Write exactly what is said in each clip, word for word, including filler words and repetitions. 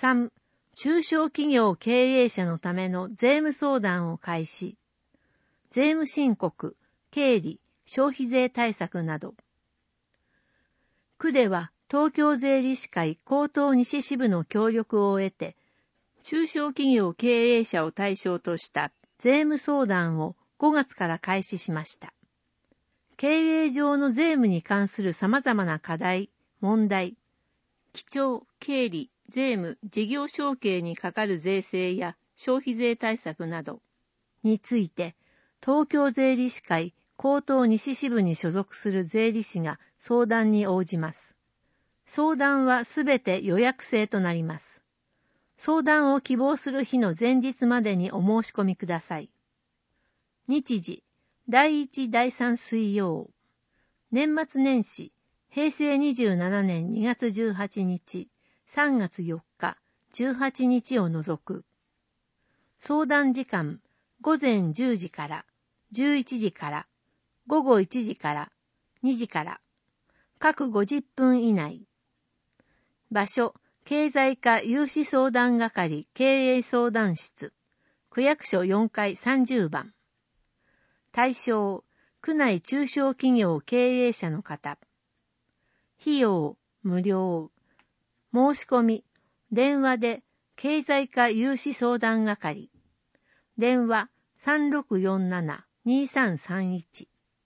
さん、中小企業経営者のための税務相談を開始。税務申告、経理、消費税対策など。区では東京税理士会江東西支部の協力を得て、中小企業経営者を対象とした税務相談をごがつから開始しました。経営上の税務に関する様々な課題、問題、記帳、経理、税務、事業承継にかかる税制や消費税対策などについて、東京税理士会江東西支部に所属する税理士が相談に応じます。相談はすべて予約制となります。相談を希望する日の前日までにお申し込みください。日時、だいいち、だいさん水曜。年末年始、へいせいにじゅうななねんにがつじゅうはちにち、さんがつよっか、じゅうはちにちを除く。相談時間、ごぜんじゅうじから、じゅういちじから、ごごいちじから、にじから、各ごじゅっぷん以内。場所、経済課融資相談係経営相談室、区役所よんかいさんじゅうばん。対象、区内中小企業経営者の方。費用、無料。申し込み、電話で経済課融資相談係。電話 さんろくよんななにさんさんいち。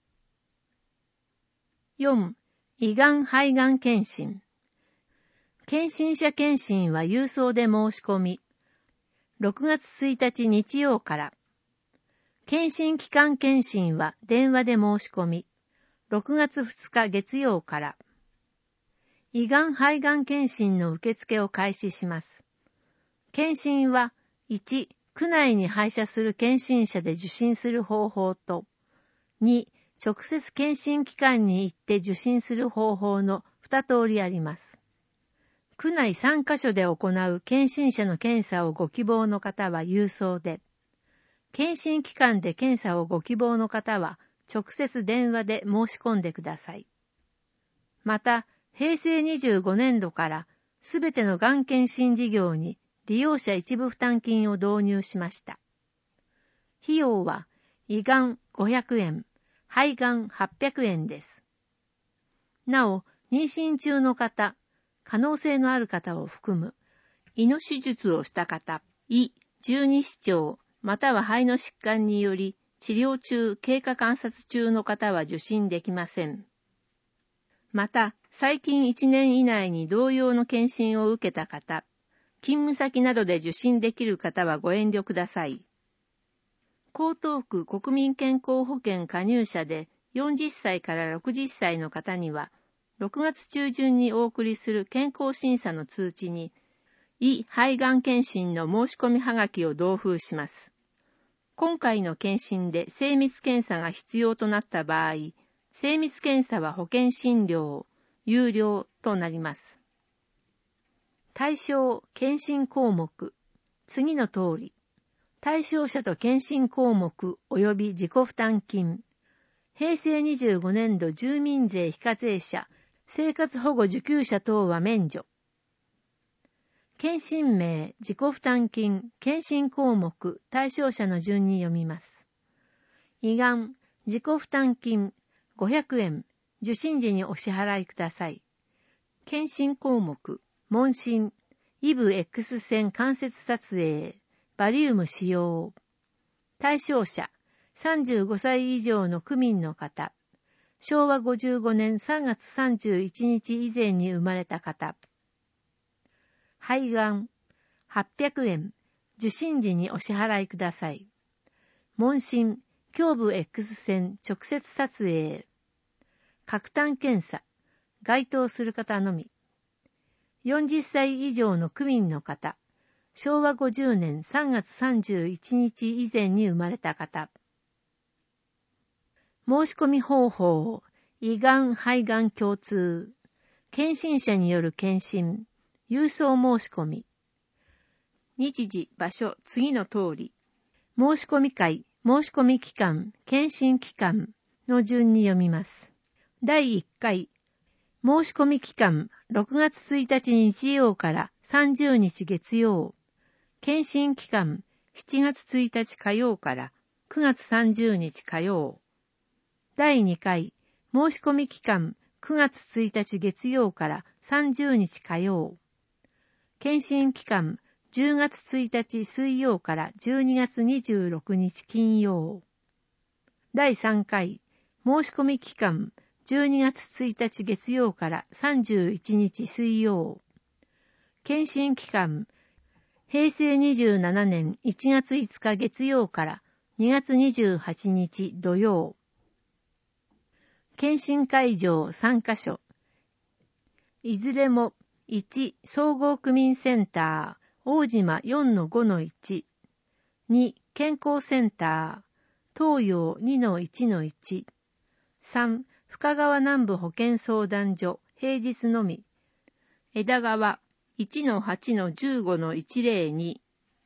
よん、胃がん肺がん検診。検診者検診は郵送で申し込み、ろくがつついたち日曜から。検診期間検診は電話で申し込み、ろくがつふつか月曜から。胃がん肺がん検診の受付を開始します。検診はいち、区内に配車する検診車で受診する方法と、に、直接検診機関に行って受診する方法のに通りあります。区内さんカ所で行う検診者の検査をご希望の方は郵送で、検診機関で検査をご希望の方は直接電話で申し込んでください。また、へいせいにじゅうごねんどからすべてのがん検診事業に利用者一部負担金を導入しました。費用は胃がんごひゃくえん、肺がんはっぴゃくえんです。なお、妊娠中の方、可能性のある方を含む、胃の手術をした方、胃、十二指腸、または肺の疾患により治療中、経過観察中の方は受診できません。また、最近いちねん以内に同様の検診を受けた方、勤務先などで受診できる方はご遠慮ください。江東区国民健康保険加入者でよんじゅっさいからろくじゅっさいの方には、ろくがつちゅうじゅんにお送りする健康審査の通知に、胃肺がん検診の申し込みはがきを同封します。今回の検診で精密検査が必要となった場合、精密検査は保険診療、有料となります。対象検診項目、次の通り。対象者と検診項目及び自己負担金。へいせいにじゅうごねんど住民税非課税者、生活保護受給者等は免除。検診名、自己負担金、検診項目、対象者の順に読みます。胃がん、自己負担金、ごひゃくえん、受診時にお支払いください。検診項目、問診、イブ X 線関節撮影、バリウム使用。対象者、さんじゅうごさい以上の区民の方、しょうわごじゅうごねんさんがつさんじゅういちにち以前に生まれた方。肺がん、はっぴゃくえん、受診時にお支払いください。問診、胸部 X 線直接撮影。核炭検査、該当する方のみ。よんじゅっさい以上の区民の方、しょうわごじゅうねんさんがつさんじゅういちにち以前に生まれた方。申し込み方法、胃がん肺がん共通。検診者による検診、郵送申し込み。日時、場所、次の通り。申し込み会、申し込み期間、検診期間の順に読みます。だいいっかい。申し込み期間、ろくがつついたち日曜からさんじゅうにち月曜。検診期間しちがつついたち火曜からくがつさんじゅうにち火曜。だいにかい申し込み期間くがつついたち月曜からさんじゅうにち火曜。検診期間じゅうがつついたち水曜からじゅうにがつにじゅうろくにち金曜。だいさんかい申し込み期間じゅうにがつついたち月曜からさんじゅういちにち水曜。検診期間へいせいにじゅうななねんいちがついつか月曜からにがつにじゅうはちにち土曜。検診会場さんかしょ。いずれもいち総合区民センター大島 よんのごのいち、に健康センター東洋 にのいちのいち、さん深川南部保健相談所平日のみ、枝川 いちのはちのじゅうごのいちぜろに。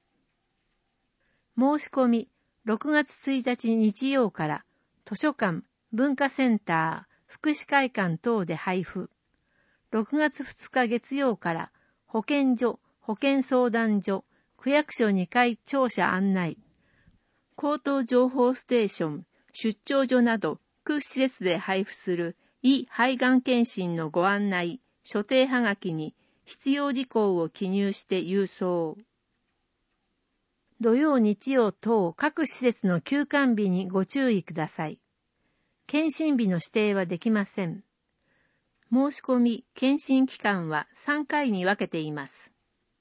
申し込みろくがつついたち日曜から図書館、文化センター、福祉会館等で配布。ろくがつふつか月曜から保健所、保健相談所、区役所にかい庁舎案内、口頭情報ステーション、出張所など区施設で配布する胃肺がん検診のご案内、所定はがきに必要事項を記入して郵送。土曜日曜等各施設の休館日にご注意ください。検診日の指定はできません。申し込み、検診期間はさんかいに分けています。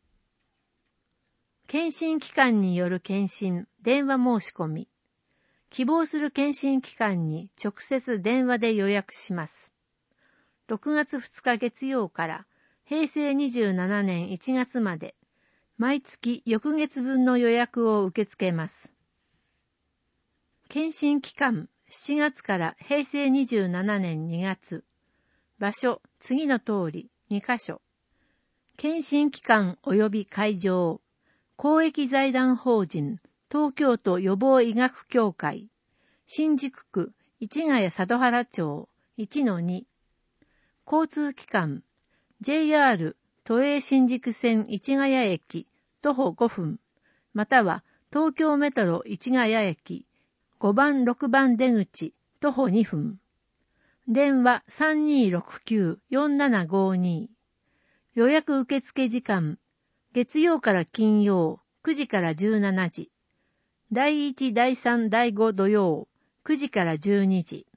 検診機関による検診、電話申し込み。希望する検診機関に直接電話で予約します。ろくがつふつか月曜からへいせいにじゅうななねんいちがつまで、毎月翌月分の予約を受け付けます。検診期間しちがつからへいせいにじゅうななねんにがつ。場所、次の通りにかしょ。検診機関及び会場。公益財団法人東京都予防医学協会。新宿区市ヶ谷佐渡原町 いちのに。交通機関 ジェイアール 都営新宿線市ヶ谷駅徒歩ごふん、または東京メトロ市ヶ谷駅ごばんろくばん出口徒歩にふん。電話 さんにーろくきゅうよんななごに。予約受付時間月曜から金曜くじからじゅうしちじ。だいいち、だいさん、だいご土曜くじからじゅうにじ。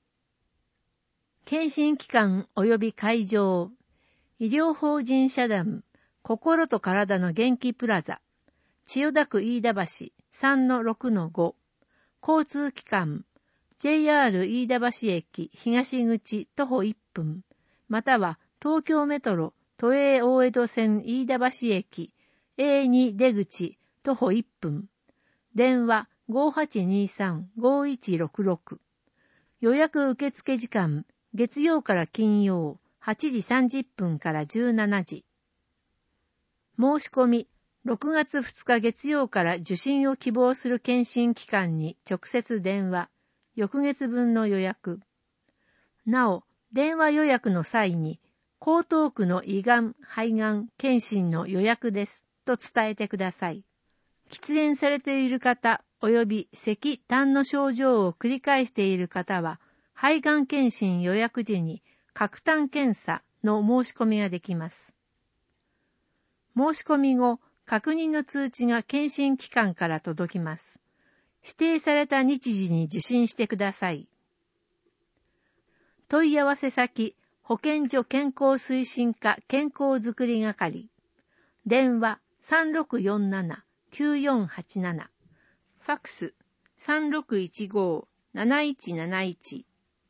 検診機関及び会場。医療法人社団心と体の元気プラザ千代田区飯田橋 さんのろくのご。交通機関ジェイアール 飯田橋駅東口徒歩いっぷん、または東京メトロ都営大江戸線飯田橋駅 エーに 出口徒歩いっぷん。電話 ごはちにさんごいちろくろく。予約受付時間月曜から金曜はちじさんじゅっぷんからじゅうしちじ。申し込みろくがつふつか月曜から受診を希望する検診機関に直接電話、翌月分の予約。なお、電話予約の際に、江東区の胃がん、肺がん検診の予約ですと伝えてください。喫煙されている方及び咳・痰の症状を繰り返している方は、肺がん検診予約時に喀痰検査の申し込みができます。申し込み後、確認の通知が検診機関から届きます。指定された日時に受診してください。問い合わせ先、保健所健康推進課健康づくり係。電話 さんろくよんななきゅうよんはちなな。ファックス さんろくいちごなないちなないち。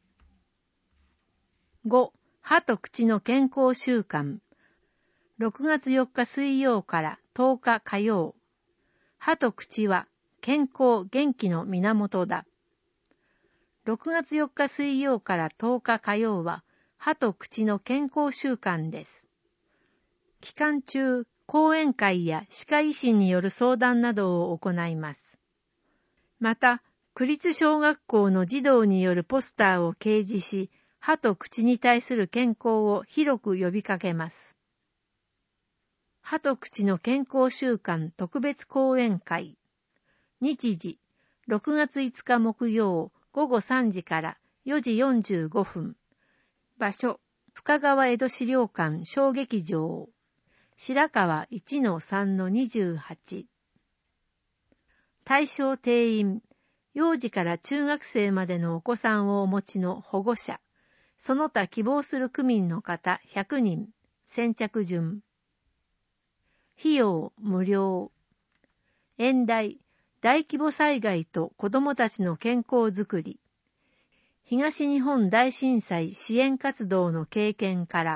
ご. 歯と口の健康週間。ろくがつよっか水曜からとおか火曜。歯と口は健康元気の源だ。ろくがつよっか水曜からとおか火曜は歯と口の健康週間です。期間中、講演会や歯科医師による相談などを行います。また、区立小学校の児童によるポスターを掲示し、歯と口に対する健康を広く呼びかけます。 歯と口の健康週間特別講演会。日時、ろくがついつか木曜午後さんじからよじよんじゅうごふん。場所、深川江戸資料館小劇場。白川 いちのさんのにじゅうはち。対象定員、幼児から中学生までのお子さんをお持ちの保護者、その他希望する区民の方ひゃくにん、先着順。費用無料。演題、大規模災害と子どもたちの健康づくり。東日本大震災支援活動の経験から。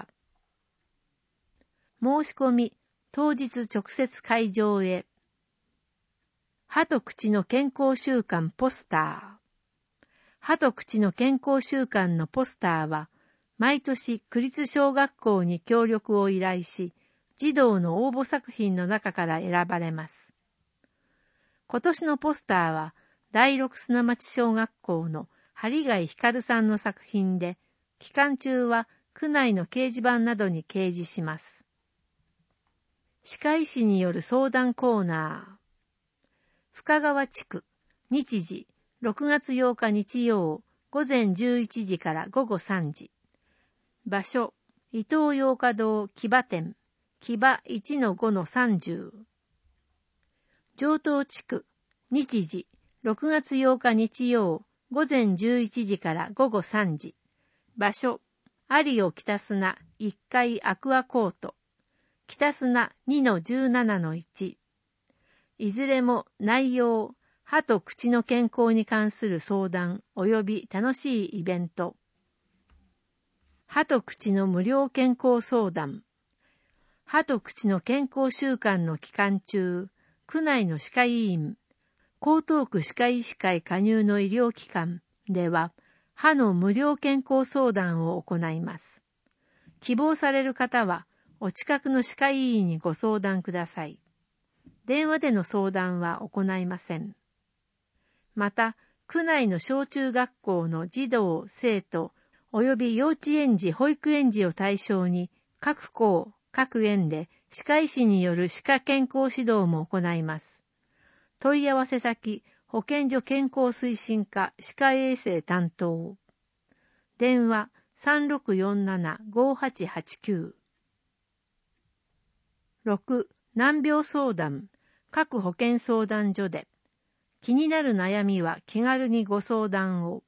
申し込み、当日直接会場へ。歯と口の健康週間ポスター。歯と口の健康週間のポスターは、毎年区立小学校に協力を依頼し、児童の応募作品の中から選ばれます。今年のポスターは、第六砂町小学校の針貝光さんの作品で、期間中は区内の掲示板などに掲示します。歯科医師による相談コーナー。深川地区、日時、ろくがつようか日曜、午前じゅういちじから午後さんじ。場所、伊東洋華堂木場店。木場 いちのごのさんじゅう。城東地区、日時、ろくがつようか日曜、午前じゅういちじから午後さんじ。場所、有尾北砂いっかいアクアコート。北砂 にのじゅうななのいち。いずれも内容、歯と口の健康に関する相談及び楽しいイベント。歯と口の無料健康相談。歯と口の健康週間の期間中、区内の歯科医院、江東区歯科医師会加入の医療機関では、歯の無料健康相談を行います。希望される方は、お近くの歯科医院にご相談ください。電話での相談は行いません。また、区内の小中学校の児童、生徒、及び幼稚園児、保育園児を対象に、各校、各園で歯科医師による歯科健康指導も行います。問い合わせ先、保健所健康推進課歯科衛生担当。電話 さんろくよんななごはちはちきゅう。ろく. 難病相談、各保健相談所で。気になる悩みは気軽にご相談を。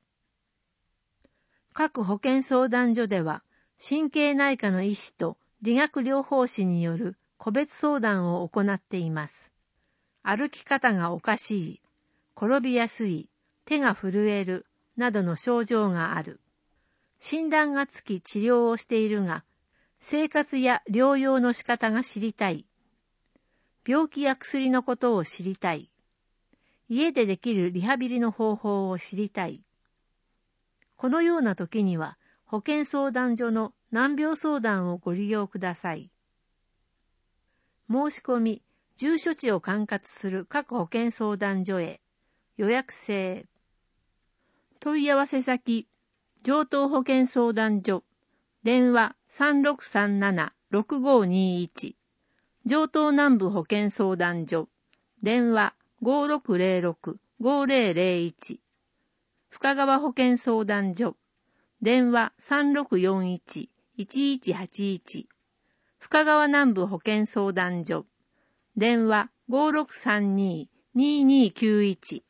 各保健相談所では、神経内科の医師と理学療法士による個別相談を行っています。歩き方がおかしい、転びやすい、手が震える、などの症状がある。診断がつき治療をしているが、生活や療養の仕方が知りたい。病気や薬のことを知りたい。家でできるリハビリの方法を知りたい。このような時には、保健相談所の難病相談をご利用ください。申し込み、住所地を管轄する各保健相談所へ。予約制。問い合わせ先、城東保健相談所。電話 さんろくさんななろくごにいち。城東南部保健相談所。電話 ごろくぜろろくごぜろぜろいち。深川保健相談所。電話 さんろくよんいちいちいちはちいち。深川南部保健相談所。電話 ごろくさんにににきゅういち。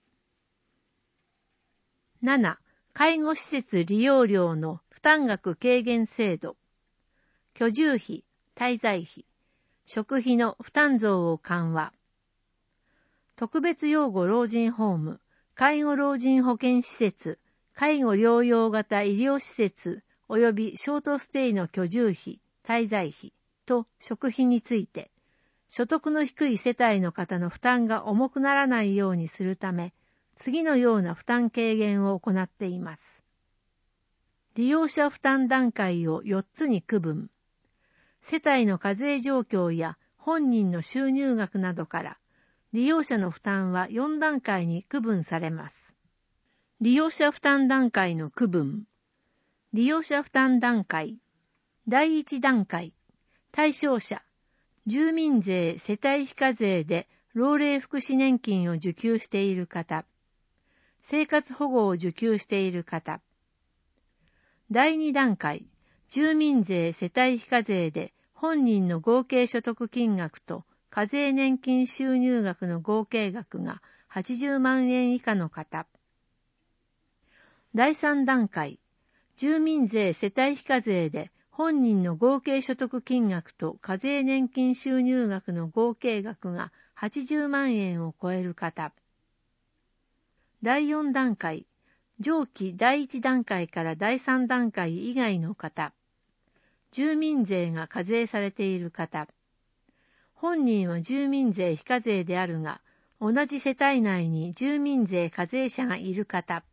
なな. 介護施設利用料の負担額軽減制度。居住費、滞在費、食費の負担増を緩和。特別養護老人ホーム、介護老人保健施設、介護療養型医療施設及びショートステイの居住費、滞在費と食費について、所得の低い世帯の方の負担が重くならないようにするため、次のような負担軽減を行っています。利用者負担段階をよっつに区分。世帯の課税状況や本人の収入額などから、利用者の負担はよんだんかいに区分されます。利用者負担段階の区分。利用者負担段階。だいいちだんかい。対象者。 住民税世帯非課税で老齢福祉年金を受給している方、生活保護を受給している方。だいに段階、住民税世帯非課税で本人の合計所得金額と課税年金収入額の合計額がはちじゅうまんえん以下の方。だいさん段階、住民税世帯非課税で本人の合計所得金額と課税年金収入額の合計額がはちじゅうまんえんを超える方。だいよん段階、上記だいいち段階からだいさん段階以外の方。住民税が課税されている方。本人は住民税非課税であるが、同じ世帯内に住民税課税者がいる方。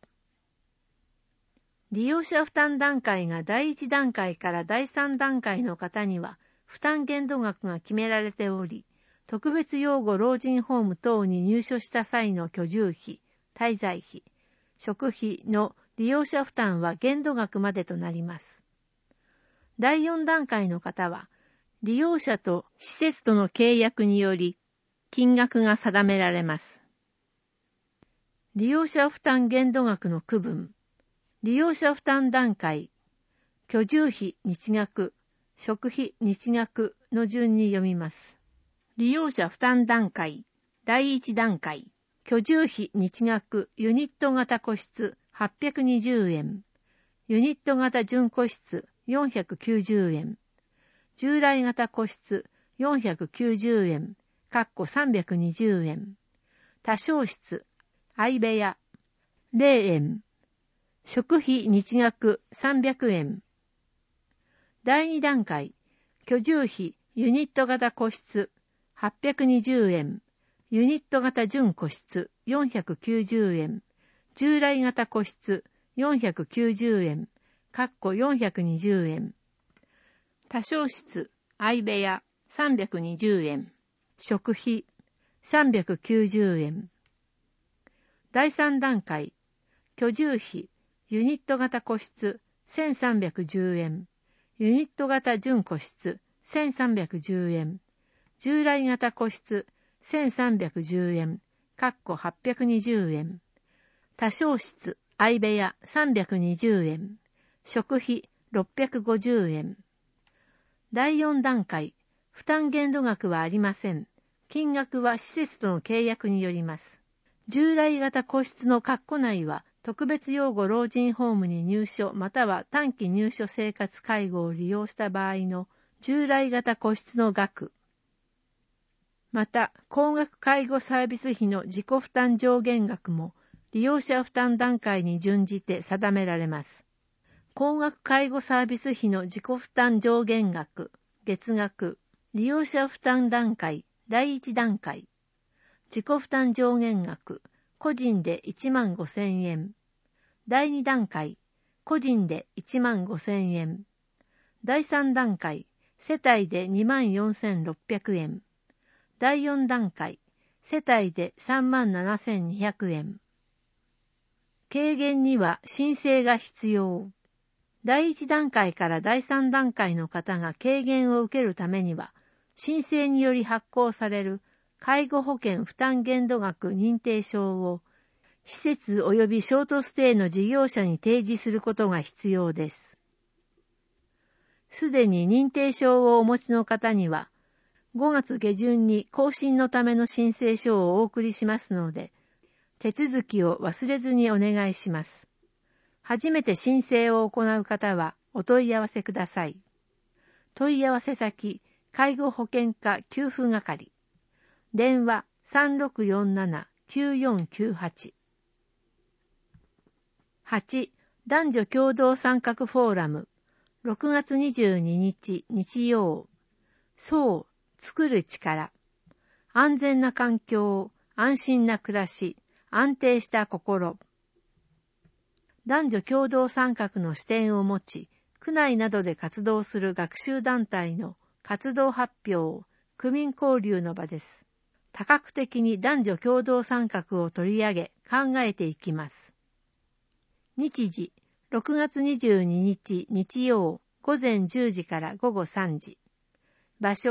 利用者負担段階がだいいち段階からだいさん段階の方には負担限度額が決められており、特別養護老人ホーム等に入所した際の居住費、滞在費、食費の利用者負担は限度額までとなります。だいよん段階の方は、利用者と施設との契約により金額が定められます。利用者負担限度額の区分。利用者負担段階、居住費日額、食費日額の順に読みます。利用者負担段階、だいいち段階、居住費日額ユニット型個室はっぴゃくにじゅうえん、ユニット型準個室よんひゃくきゅうじゅうえん、従来型個室よんひゃくきゅうじゅうえん、かっこさんびゃくにじゅうえん、多床室、相部屋、ぜろえん、食費日額さんびゃくえん。だいに段階、居住費ユニット型個室はっぴゃくにじゅうえん、ユニット型準個室よんひゃくきゅうじゅうえん、従来型個室よんひゃくきゅうじゅうえん、かっこよんひゃくにじゅうえん。多床室、相部屋さんびゃくにじゅうえん、食費さんびゃくきゅうじゅうえん。だいさん段階、居住費ユニット型個室せんさんびゃくじゅうえん、ユニット型準個室せんさんびゃくじゅうえん、従来型個室せんさんびゃくじゅうえん、かっこはっぴゃくにじゅうえん、多床室、相部屋さんびゃくにじゅうえん、食費ろっぴゃくごじゅうえん。だいよん段階、負担限度額はありません。金額は施設との契約によります。従来型個室の括弧内は、特別養護老人ホームに入所または短期入所生活介護を利用した場合の従来型個室の額。また、高額介護サービス費の自己負担上限額も利用者負担段階に準じて定められます。高額介護サービス費の自己負担上限額、月額、利用者負担段階、だいいち段階、自己負担上限額、個人でいちまんごせんえん。だいに段階、個人でいちまんごせんえん。だいさん段階、世帯でにまんよんせんろっぴゃくえん。だいよん段階、世帯でさんまんななせんにひゃくえん。軽減には申請が必要。だいいち段階からだいさん段階の方が軽減を受けるためには、申請により発行される介護保険負担限度額認定証を施設及びショートステイの事業者に提示することが必要です。すでに認定証をお持ちの方には、ごがつ下旬に更新のための申請書をお送りしますので、手続きを忘れずにお願いします。初めて申請を行う方はお問い合わせください。問い合わせ先、介護保険課給付係。電話 さんろくよんななきゅうよんきゅうはち。はち. 男女共同参画フォーラムろくがつにじゅうににち日曜。そう、作る力。安全な環境、安心な暮らし、安定した心。男女共同参画の視点を持ち、区内などで活動する学習団体の活動発表、区民交流の場です。多角的に男女共同参画を取り上げ考えていきます。日時、ろくがつにじゅうににち日曜、午前じゅうじから午後さんじ。場所、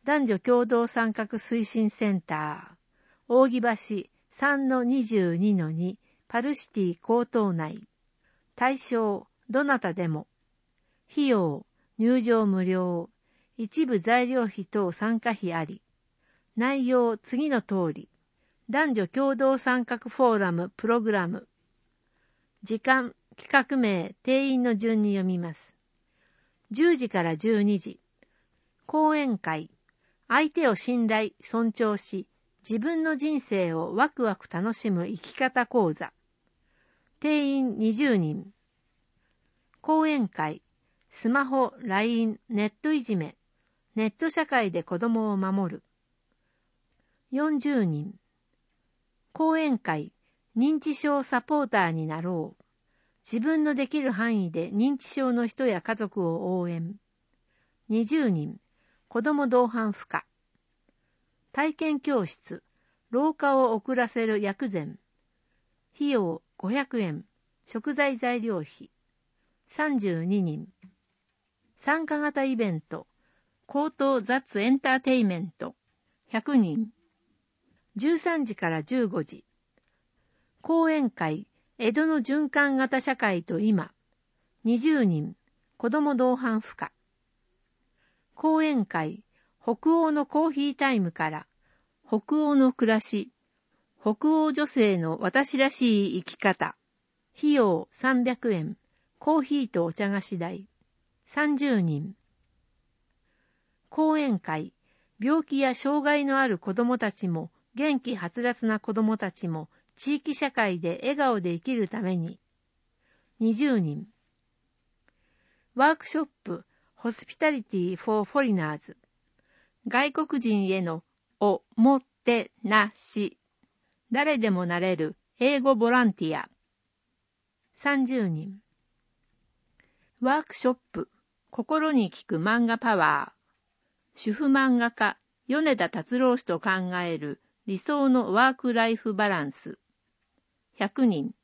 男女共同参画推進センター、扇橋 さんのにじゅうにのに パルシティ高等内。対象、どなたでも。費用、入場無料。一部材料費等参加費あり。内容、次の通り。男女共同参画フォーラムプログラム。時間、企画名、定員の順に読みます。じゅうじからじゅうにじ。講演会。相手を信頼、尊重し、自分の人生をワクワク楽しむ生き方講座。定員にじゅうにん。講演会。スマホ、ライン、ネットいじめ。ネット社会で子供を守る。よんじゅうにん。講演会。認知症サポーターになろう。自分のできる範囲で認知症の人や家族を応援。にじゅうにん。子ども同伴負荷。体験教室。老化を遅らせる薬膳。費用ごひゃくえん。食材材料費。さんじゅうににん。参加型イベント。高等雑エンターテイメント。ひゃくにん。じゅうさんじからじゅうごじ。講演会。江戸の循環型社会と今。にじゅうにん。子ども同伴負荷。講演会。北欧のコーヒータイムから。北欧の暮らし。北欧女性の私らしい生き方。費用さんびゃくえん。コーヒーとお茶菓子代。さんじゅうにん。講演会。病気や障害のある子どもたちも、元気はつらつな子どもたちも、地域社会で笑顔で生きるために。にじゅうにん。ワークショップ、ホスピタリティフォーフォリナーズ。外国人へのおもてなし。誰でもなれる英語ボランティア。さんじゅうにん。ワークショップ、心に効く漫画パワー。主婦漫画家、米田達郎氏と考える理想のワークライフバランス。ひゃくにん。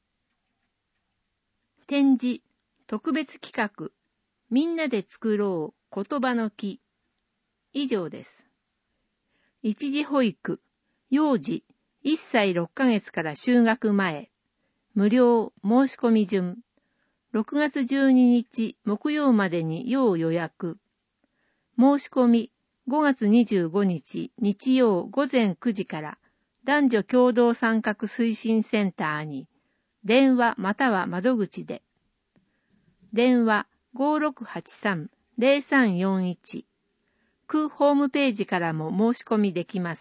展示、特別企画、みんなで作ろう言葉の木。以上です。一時保育、幼児、いっさいろっかげつから就学前。無料申し込み順。ろくがつじゅうににち木曜までに要予約。申し込みごがつにじゅうごにち日曜ごぜんくじから男女共同参画推進センターに電話または窓口で。電話 ごろくはちさんのぜろさんよんいち。区ホームページからも申し込みできます。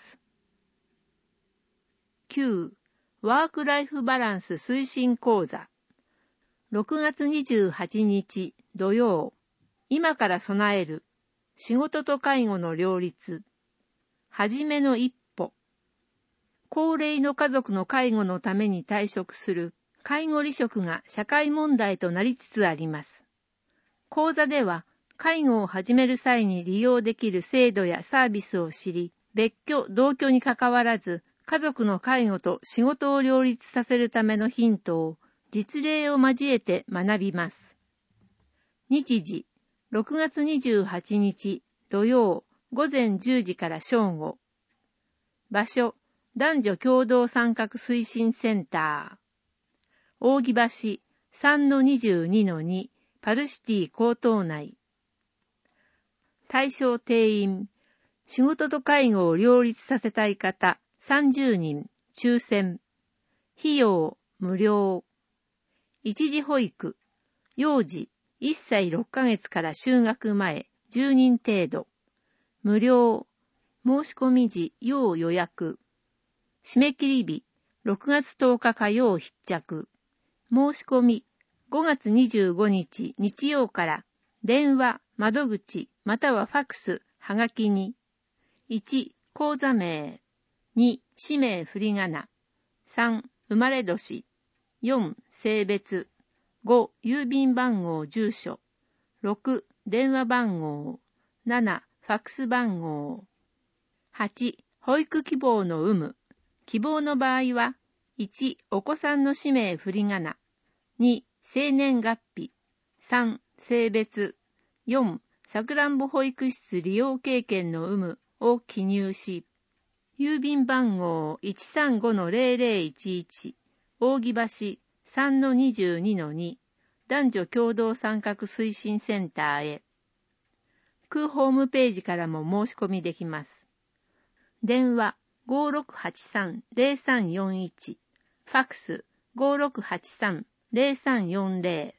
きゅう. ワークライフバランス推進講座。ろくがつにじゅうはちにち土曜。今から備える。仕事と介護の両立。はじめの一歩。高齢の家族の介護のために退職する介護離職が社会問題となりつつあります。講座では、介護を始める際に利用できる制度やサービスを知り、別居・同居にかかわらず、家族の介護と仕事を両立させるためのヒントを、実例を交えて学びます。日時、ろくがつにじゅうはちにち土曜ごぜんじゅうじから正午。場所、男女共同参画推進センター。扇橋 さんのにじゅうにのに パルシティ高等内。対象定員、仕事と介護を両立させたい方さんじゅうにん、抽選。費用、無料。一時保育、幼児、いっさいろっかげつから就学前、じゅうにん程度。無料。申し込み時、要予約。締め切り日、ろくがつとおか火曜必着。申し込み、ごがつにじゅうごにち日曜から、電話、窓口、またはファックス、はがきに。いち、口座名。に、氏名振り仮名。さん、生まれ年。よん、性別。ご、郵便番号住所。ろく、電話番号。なな、ファックス番号。はち、保育希望の有無。希望の場合は、いち、お子さんの氏名振り仮名。に、生年月日。さん、性別。よん、さくらんぼ保育室利用経験の有無を記入し、郵便番号 いちさんごのゼロゼロいちいち 扇橋 さんのにじゅうにのに 男女共同参画推進センターへ。区ホームページからも申し込みできます。電話 ごーろくはちさんゼロさんよんいち、ファックス ごーろくはちさんゼロさんよんゼロ。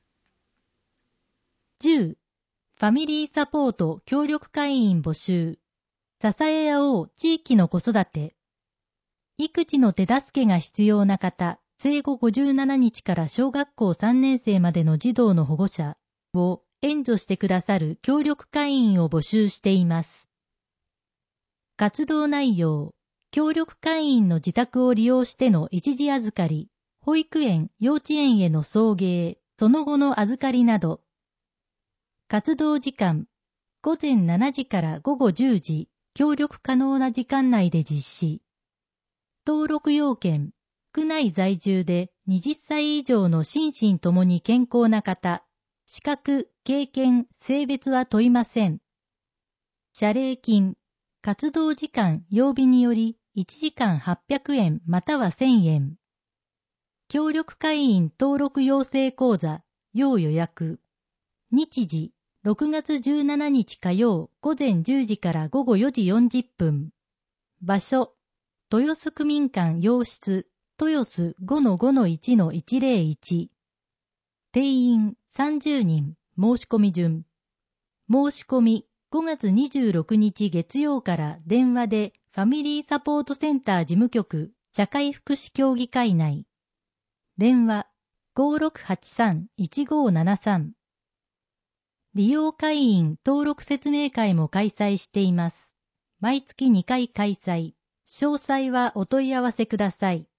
じゅう. ファミリーサポート協力会員募集。支え合おう地域の子育て。育児の手助けが必要な方、生後ごじゅうななにちから小学校さんねん生までの児童の保護者を援助してくださる協力会員を募集しています。活動内容、協力会員の自宅を利用しての一時預かり、保育園、幼稚園への送迎、その後の預かりなど。活動時間、ごぜんしちじからごごじゅうじ、協力可能な時間内で実施。登録要件、区内在住ではたち以上の心身ともに健康な方、資格、経験、性別は問いません。謝礼金、活動時間、曜日によりいちじかんはっぴゃくえんまたはせんえん。協力会員登録養成講座、要予約。日時、ろくがつじゅうしちにち火曜午前じゅうじから午後よじよんじゅっぷん。場所、豊洲区民館洋室、豊洲 ごのごのいちのいちゼロいち。定員さんじゅうにん、申し込み順。申し込み、ごがつにじゅうろくにち月曜から電話でファミリーサポートセンター事務局社会福祉協議会内。電話 ごーろくはちさんいちごーななさん。利用会員登録説明会も開催しています。毎月にかい開催。詳細はお問い合わせください。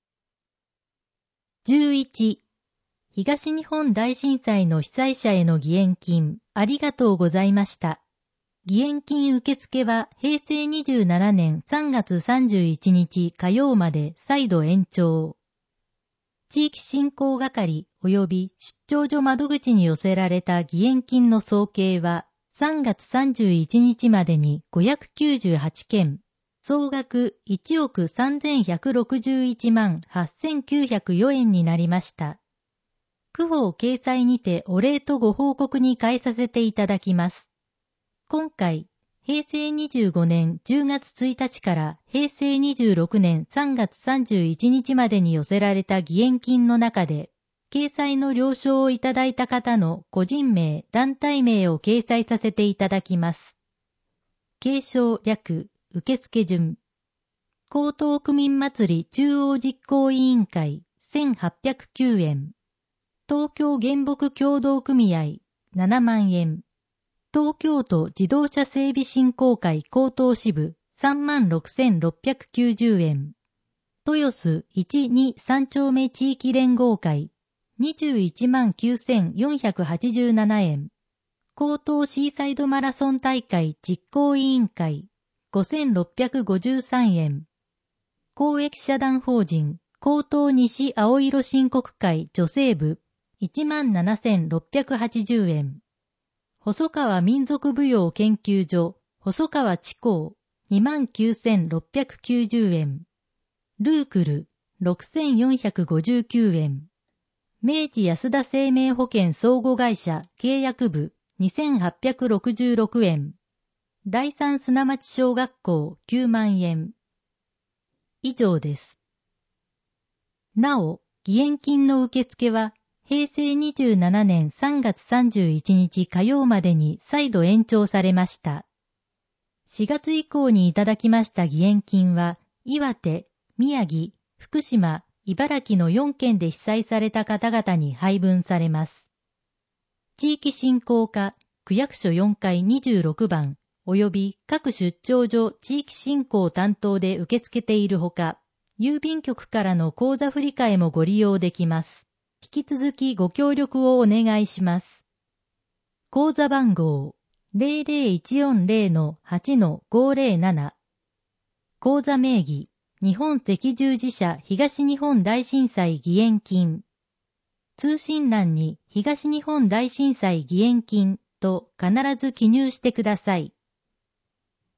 じゅういち. 東日本大震災の被災者への義援金、ありがとうございました。義援金受付はへいせいにじゅうななねんさんがつさんじゅういちにち火曜まで再度延長。地域振興係及び出張所窓口に寄せられた義援金の総計はさんがつさんじゅういちにちまでにごひゃくきゅうじゅうはちけん、総額いちおくさんぜんひゃくろくじゅういちまんはっせんきゅうひゃくよえんになりました。区報掲載にてお礼とご報告に変えさせていただきます。今回、へいせいにじゅうごねんじゅうがつついたちからへいせいにじゅうろくねんさんがつさんじゅういちにちまでに寄せられた義援金の中で、掲載の了承をいただいた方の個人名、団体名を掲載させていただきます。継承略、受付順。江東区民祭り中央実行委員会せんはっぴゃくきゅうえん。東京原木協同組合ななまんえん。東京都自動車整備振興会江東支部さんまんろくせんろっぴゃくきゅうじゅうえん。豊洲いちにさん丁目地域連合会にじゅういちまんきゅうせんよんひゃくはちじゅうななえん。江東シーサイドマラソン大会実行委員会ごせんろっぴゃくごじゅうさんえん。公益社団法人江東西青色申告会女性部いちまんななせんろっぴゃくはちじゅうえん。細川民族舞踊研究所細川地高にまんきゅうせんろっぴゃくきゅうじゅうえん。ルークルろくせんよんひゃくごじゅうきゅうえん。明治安田生命保険相互会社契約部にせんはっぴゃくろくじゅうろくえん。第三砂町小学校きゅうまんえん。以上です。なお、義援金の受付はへいせいにじゅうななねんさんがつさんじゅういちにち火曜までに再度延長されました。しがつ以降にいただきました義援金は、岩手、宮城、福島、茨城のよんけんで被災された方々に配分されます。地域振興課、区役所よんかいにじゅうろくばん、及び各出張所地域振興担当で受け付けているほか、郵便局からの口座振替もご利用できます。引き続きご協力をお願いします。口座番号 ゼロゼロいちよんゼロのはちのごゼロなな。口座名義日本赤十字社東日本大震災義援金。通信欄に東日本大震災義援金と必ず記入してください。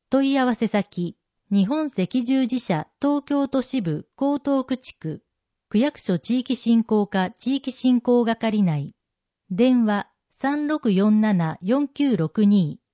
問い合わせ先、日本赤十字社東京都支部江東区地区、区役所地域振興課地域振興係内。電話 さんろくよんななよんきゅうろくに